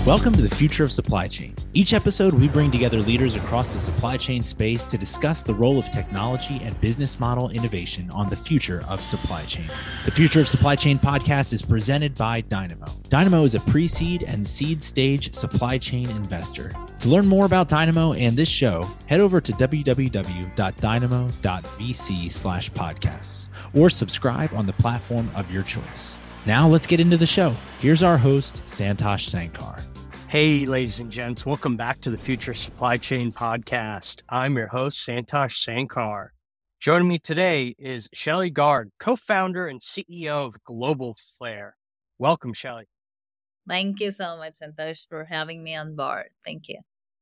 Welcome to the Future of Supply Chain. Each episode, we bring together leaders across the supply chain space to discuss the role of technology and business model innovation on the future of supply chain. The Future of Supply Chain podcast is presented by Dynamo. Dynamo is a pre-seed and seed stage supply chain investor. To learn more about Dynamo and this show, head over to www.dynamo.vc/podcasts or subscribe on the platform of your choice. Now let's get into the show. Here's our host, Santosh Sankar. Hey, ladies and gents, welcome back to the Future Supply Chain Podcast. I'm your host, Santosh Sankar. Joining me today is Shelly Gard, co-founder and CEO of Global Flare. Welcome, Shelly. Thank you so much, Santosh, for having me on board. Thank you.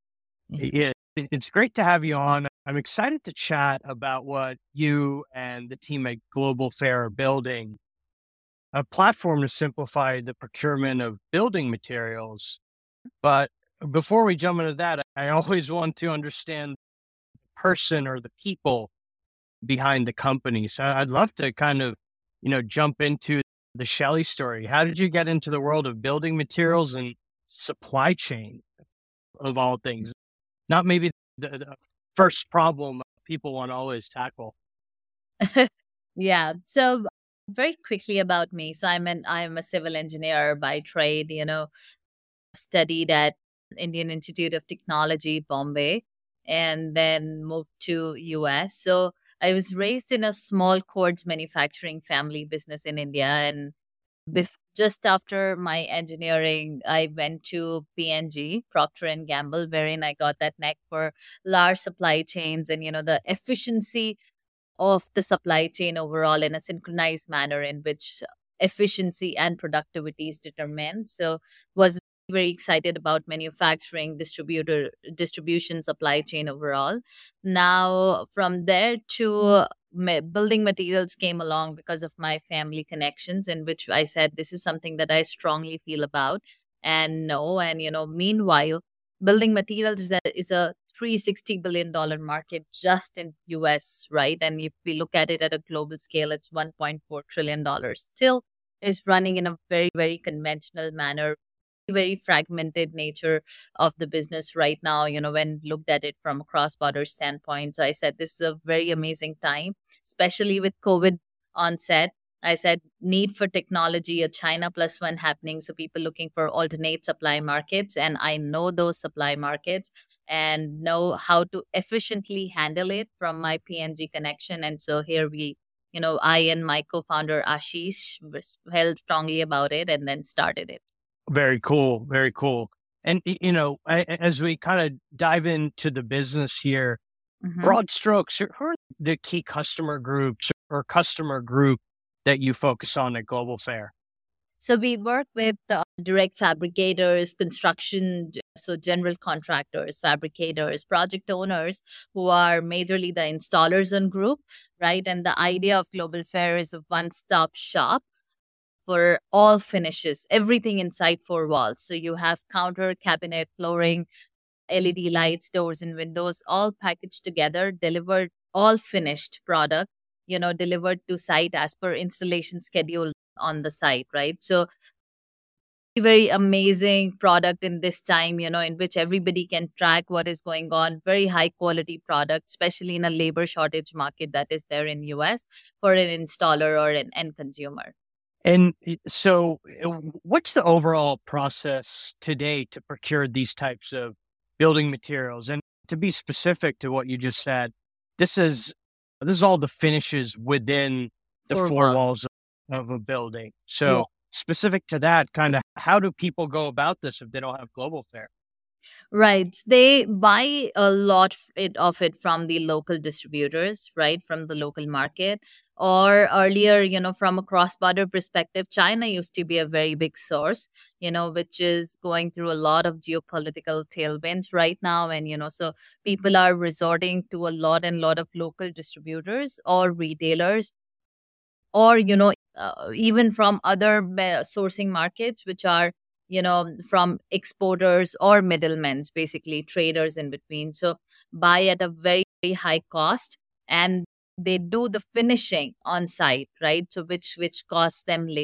It's great to have you on. I'm excited to chat about what you and the team at Global Flare are building, a platform to simplify the procurement of building materials. But before we jump into that, I always want to understand the person or the people behind the company. So I'd love to kind of, jump into the Shelly story. How did you get into the world of building materials and supply chain of all things? Not maybe the first problem people want to always tackle. Yeah. So very quickly about me. So I'm a civil engineer by trade, studied at Indian Institute of Technology, Bombay, and then moved to US. So I was raised in a small cords manufacturing family business in India. And just after my engineering, I went to P&G, Procter and Gamble, wherein I got that knack for large supply chains and, the efficiency of the supply chain overall in a synchronized manner in which efficiency and productivity is determined. So was very excited about manufacturing, distribution, supply chain overall. Now, from there to building materials came along because of my family connections, in which I said, this is something that I strongly feel about and know. And, meanwhile, building materials is a $360 billion market just in US, right? And if we look at it at a global scale, it's $1.4 trillion. Still is running in a very, very conventional manner, very fragmented nature of the business right now, when looked at it from a cross-border standpoint. So I said, this is a very amazing time, especially with COVID onset. I said, need for technology, a China plus one happening. So people looking for alternate supply markets. And I know those supply markets and know how to efficiently handle it from my P&G connection. And so here I and my co-founder Ashish held strongly about it and then started it. Very cool. Very cool. And, as we kind of dive into the business here, broad strokes, who are the key customer groups or customer group that you focus on at Global Flare? So we work with direct fabricators, construction, so general contractors, fabricators, project owners who are majorly the installers and group, right? And the idea of Global Flare is a one-stop shop for all finishes, everything inside four walls. So you have counter, cabinet, flooring, LED lights, doors and windows, all packaged together, delivered, all finished product, delivered to site as per installation schedule on the site, right? So very amazing product in this time, in which everybody can track what is going on. Very high quality product, especially in a labor shortage market that is there in US for an installer or an end consumer. And so what's the overall process today to procure these types of building materials? And to be specific to what you just said, this is all the finishes within the four walls of a building. So specific to that, kind of how do people go about this if they don't have Global Flare? Right. They buy a lot of it from the local distributors, right? From the local market. Or earlier, from a cross-border perspective, China used to be a very big source, which is going through a lot of geopolitical tailwinds right now. And, so people are resorting to a lot of local distributors or retailers or, even from other sourcing markets, which are from exporters or middlemen, basically traders in between. So buy at a very, very high cost and they do the finishing on site, right? So which costs them labor.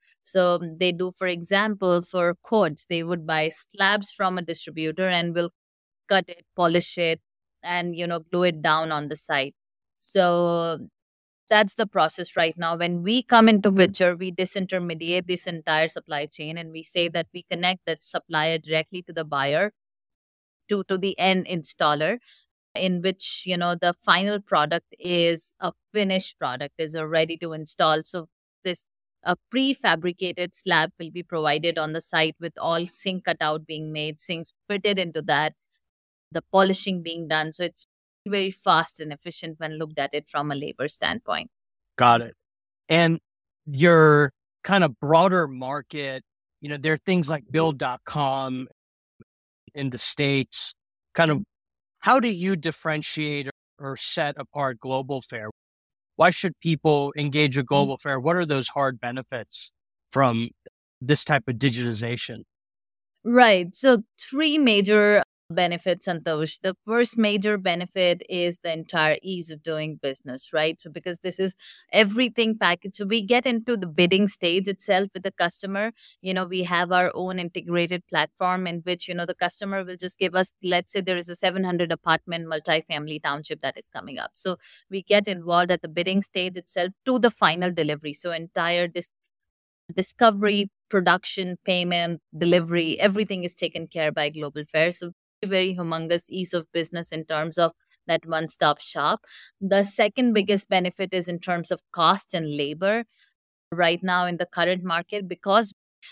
So they do, for example, for cords, they would buy slabs from a distributor and will cut it, polish it, and glue it down on the site. So that's the process right now. When we come into picture, we disintermediate this entire supply chain, and we say that we connect the supplier directly to the buyer, to the end installer, in which the final product is a finished product, is a ready to install. So this a prefabricated slab will be provided on the site with all zinc cutout being made, sinks fitted into that, the polishing being done. So it's very fast and efficient when looked at it from a labor standpoint. Got it. And your kind of broader market, there are things like Build.com in the States. Kind of, how do you differentiate or set apart Global Fair? Why should people engage with Global Fair? What are those hard benefits from this type of digitization? Right. So 3 major benefits, Santosh. The first major benefit is the entire ease of doing business, right? So because this is everything packaged, so we get into the bidding stage itself with the customer. We have our own integrated platform in which, the customer will just give us, let's say there is a 700 apartment multifamily township that is coming up. So we get involved at the bidding stage itself to the final delivery. So entire discovery, production, payment, delivery, everything is taken care by Global Fair. So very humongous ease of business in terms of that one-stop shop. The second biggest benefit is in terms of cost and labor right now in the current market, because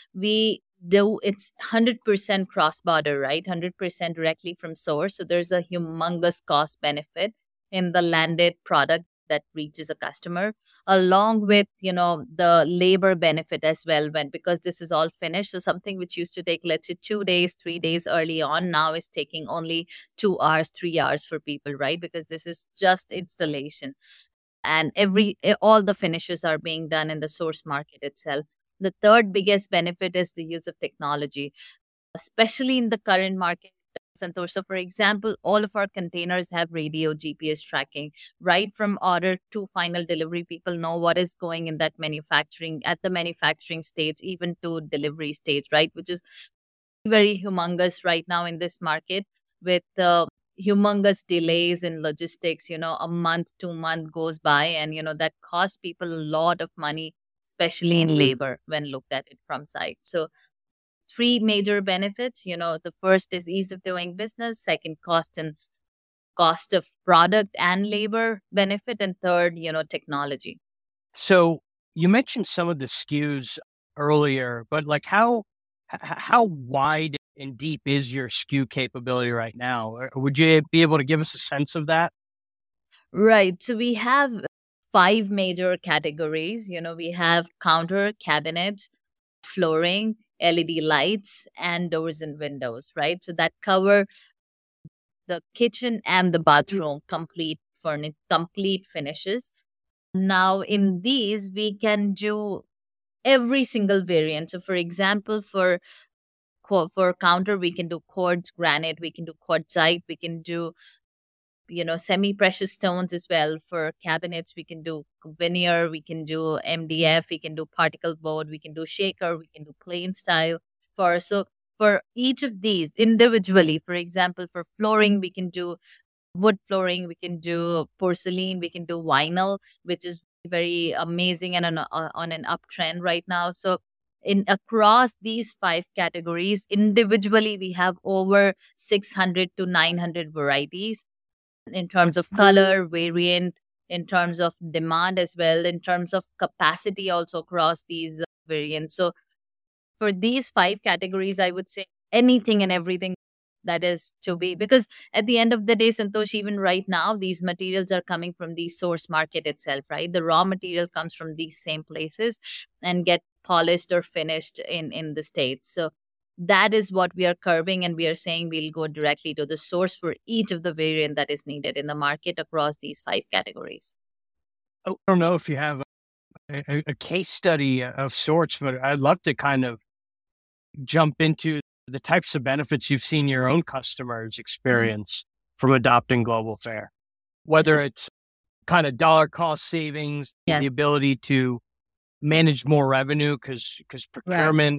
it's 100% cross-border, right? 100% directly from source. So there's a humongous cost benefit in the landed product that reaches a customer, along with the labor benefit as well, because this is all finished. So something which used to take, let's say, 2 days, 3 days early on, now is taking only 2 hours, 3 hours for people, right? Because this is just installation, and all the finishes are being done in the source market itself. The third biggest benefit is the use of technology, especially in the current market, Santosh. So, for example, all of our containers have radio GPS tracking, right from order to final delivery. People know what is going in that at the manufacturing stage, even to delivery stage, right? Which is very humongous right now in this market, with humongous delays in logistics. A month, 2 months goes by, and that costs people a lot of money, especially in labor when looked at it from site. So 3 major benefits. The first is ease of doing business, second, cost of product and labor benefit, and third, technology. So you mentioned some of the SKUs earlier, but like how wide and deep is your SKU capability right now? Or would you be able to give us a sense of that? Right. So we have 5 major categories. We have counter, cabinets, flooring, LED lights, and doors and windows, right? So that cover the kitchen and the bathroom, complete finishes. Now in these, we can do every single variant. So for example, for counter, we can do quartz, granite, we can do quartzite, we can do semi-precious stones as well. For cabinets, we can do veneer, we can do MDF, we can do particle board, we can do shaker, we can do plain style. For each of these individually, for example, for flooring, we can do wood flooring, we can do porcelain, we can do vinyl, which is very amazing and on an uptrend right now. So across these 5 categories, individually, we have over 600 to 900 varieties, in terms of color, variant, in terms of demand as well, in terms of capacity also across these variants. So for these 5 categories, I would say anything and everything that is to be, because at the end of the day, Santosh, even right now, these materials are coming from the source market itself, right? The raw material comes from these same places and get polished or finished in the States. So that is what we are curbing, and we are saying we'll go directly to the source for each of the variant that is needed in the market across these 5 categories. I don't know if you have a case study of sorts, but I'd love to kind of jump into the types of benefits you've seen your own customers experience from adopting Global Fair, whether it's kind of dollar cost savings, the ability to manage more revenue because Right. procurement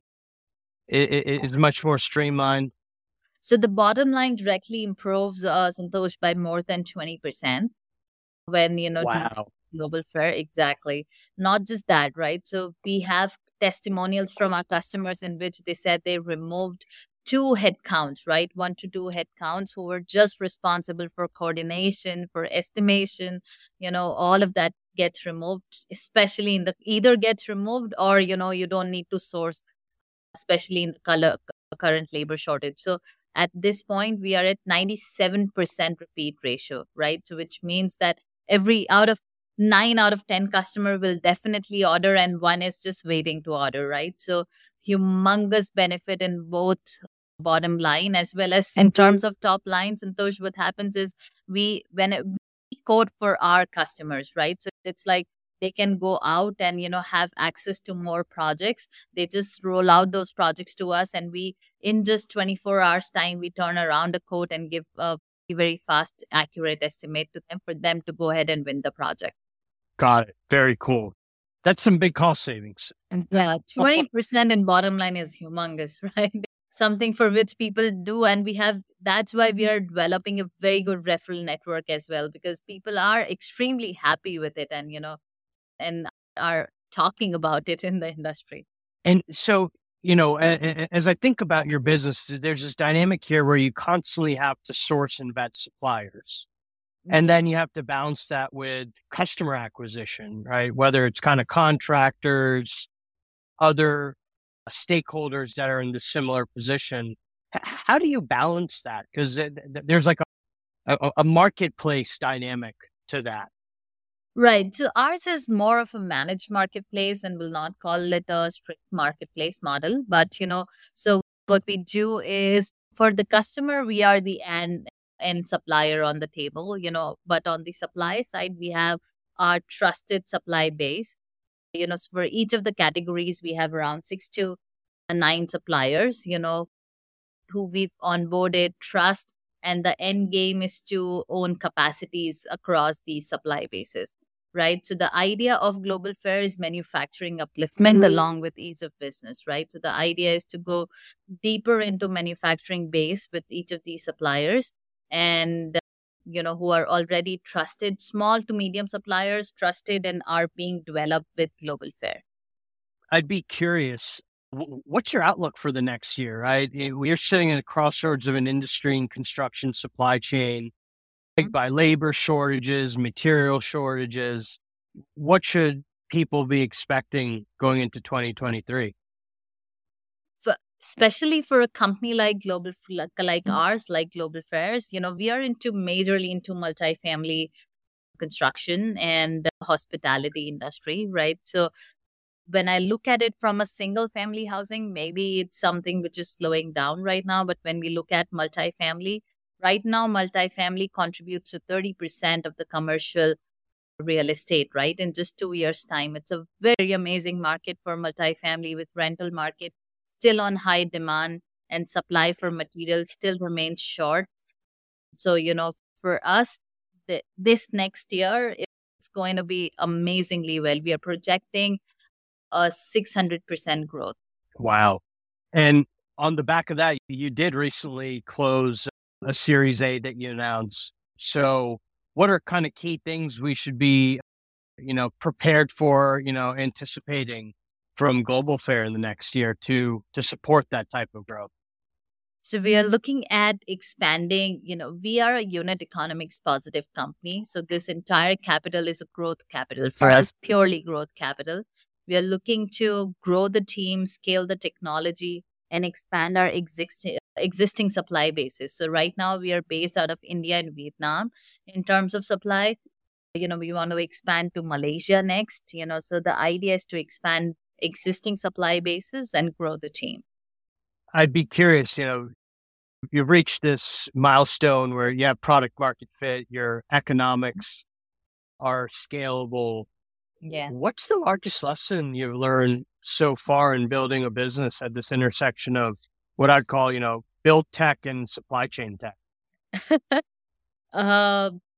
is much more streamlined? So the bottom line directly improves, Santosh, by more than 20% when, doing Wow. global fair. Exactly. Not just that, right? So we have testimonials from our customers in which they said they removed two headcounts, right? 1 to 2 headcounts who were just responsible for coordination, for estimation, all of that gets removed, especially in the either gets removed or, you don't need to source, especially in the current labor shortage. So at this point, we are at 97% repeat ratio, right? So which means that every out of 9 out of 10 customer will definitely order and one is just waiting to order, right? So humongous benefit in both bottom line as well as in terms of top lines. And Tosh, what happens is we code for our customers, right? So it's like they can go out and have access to more projects. They just roll out those projects to us, and we in just 24 hours time we turn around a quote and give a very fast accurate estimate to them for them to go ahead and win the project. Got it. Very cool. That's some big cost savings. And yeah, 20% in bottom line is humongous, right? Something for which people do. And that's why we are developing a very good referral network as well, because people are extremely happy with it and are talking about it in the industry. And so, as I think about your business, there's this dynamic here where you constantly have to source and vet suppliers. And then you have to balance that with customer acquisition, right? Whether it's kind of contractors, other stakeholders that are in the similar position. How do you balance that? Because there's like a marketplace dynamic to that. Right. So ours is more of a managed marketplace and will not call it a strict marketplace model. But, so what we do is for the customer, we are the end supplier on the table, but on the supply side, we have our trusted supply base. So for each of the categories, we have around 6 to 9 suppliers, who we've onboarded, trust, and the end game is to own capacities across these supply bases. Right. So the idea of Global Fair is manufacturing upliftment along with ease of business. Right. So the idea is to go deeper into manufacturing base with each of these suppliers and, who are already trusted, small to medium suppliers, trusted and are being developed with Global Fair. I'd be curious, what's your outlook for the next year, right? We're sitting at the crossroads of an industry and construction supply chain by labor shortages, material shortages. What should people be expecting going into 2023? Especially for a company like ours, like Global Fairs, we are majorly into multifamily construction and hospitality industry, right? So when I look at it from a single family housing, maybe it's something which is slowing down right now. But when we look at multifamily, right now, multifamily contributes to 30% of the commercial real estate, right? In just 2 years' time. It's a very amazing market for multifamily, with rental market still on high demand and supply for material still remains short. So, for us, this next year, it's going to be amazingly well. We are projecting a 600% growth. Wow. And on the back of that, you did recently close a Series A that you announced. So what are kind of key things we should be, prepared for, anticipating from Global Fair in the next year to support that type of growth? So we are looking at expanding, we are a unit economics positive company. So this entire capital is a growth capital for us, purely growth capital. We are looking to grow the team, scale the technology, and expand our existing supply bases. So right now we are based out of India and Vietnam. In terms of supply, we want to expand to Malaysia next, so the idea is to expand existing supply bases and grow the team. I'd be curious, you've reached this milestone where you have product market fit, your economics are scalable. Yeah. What's the largest lesson you've learned so far in building a business at this intersection of what I'd call, build tech and supply chain tech?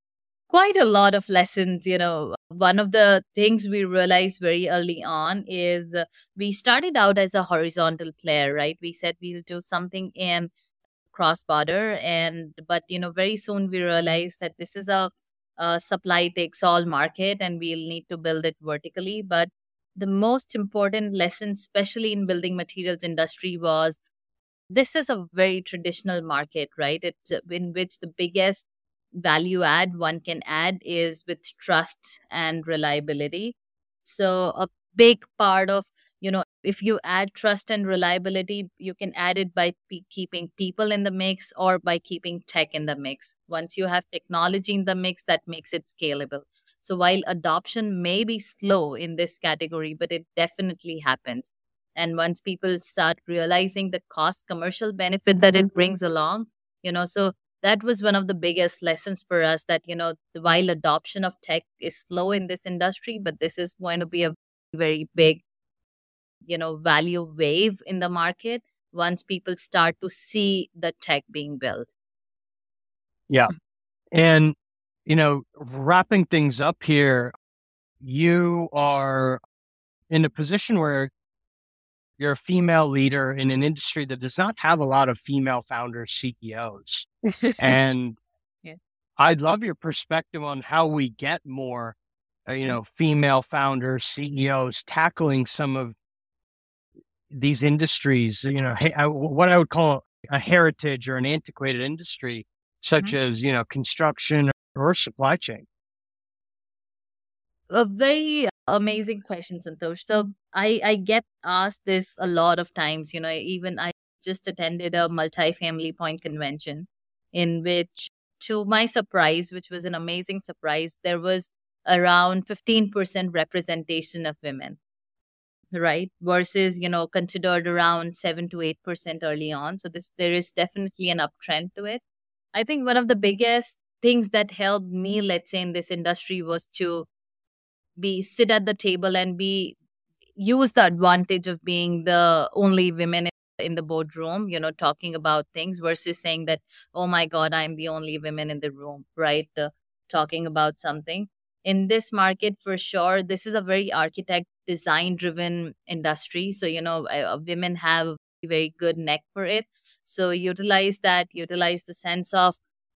Quite a lot of lessons. One of the things we realized very early on is we started out as a horizontal player, right? We said we'll do something in cross border, but very soon we realized that this is a supply takes all market, and we'll need to build it vertically. But the most important lesson, especially in building materials industry, was this is a very traditional market, right? It's in which the biggest value add one can add is with trust and reliability. So a big part of, if you add trust and reliability, you can add it by keeping people in the mix or by keeping tech in the mix. Once you have technology in the mix, that makes it scalable. So while adoption may be slow in this category, but it definitely happens. And once people start realizing the cost commercial benefit that it brings along, so that was one of the biggest lessons for us, that, while adoption of tech is slow in this industry, but this is going to be a very big, value wave in the market once people start to see the tech being built. Yeah. And, wrapping things up here, you are in a position where you're a female leader in an industry that does not have a lot of female founders, CEOs. And yeah. I'd love your perspective on how we get more, female founders, CEOs tackling some of these industries, what I would call a heritage or an antiquated industry, such as, construction or supply chain. A very amazing question, Santosh. So I get asked this a lot of times. Even I just attended a multi-family point convention in which, to my surprise, which was an amazing surprise, there was around 15% representation of women, right? Versus, considered around 7 to 8% early on. So there is definitely an uptrend to it. I think one of the biggest things that helped me, let's say, in this industry was to sit at the table and use the advantage of being the only women in the boardroom, talking about things, versus saying that, oh my God, I'm the only woman in the room, right? Talking about something. In this market, for sure, this is a very architect design driven industry. So, women have a very good neck for it. So utilize the sense of,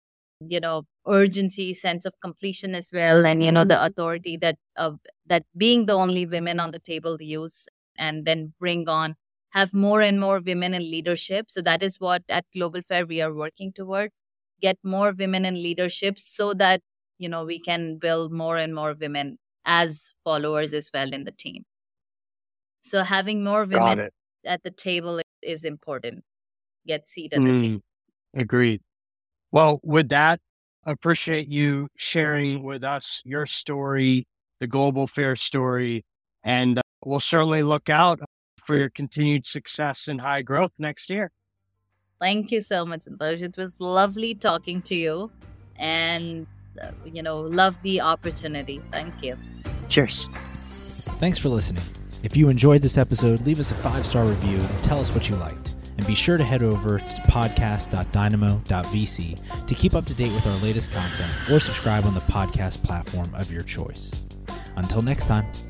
urgency, sense of completion as well. And, the authority that being the only women on the table to use, and then have more and more women in leadership. So that is what at Global Fair we are working towards, get more women in leadership so that, we can build more and more women as followers as well in the team. So having more women at the table is important. Get seat at the table. Agreed. Well, with that, I appreciate you sharing with us your story, the Global Fair story, and we'll certainly look out for your continued success and high growth next year. Thank you so much, Santosh. It was lovely talking to you, and love the opportunity. Thank you. Cheers. Thanks for listening. If you enjoyed this episode, leave us a 5-star review and tell us what you liked. And be sure to head over to podcast.dynamo.vc to keep up to date with our latest content, or subscribe on the podcast platform of your choice. Until next time.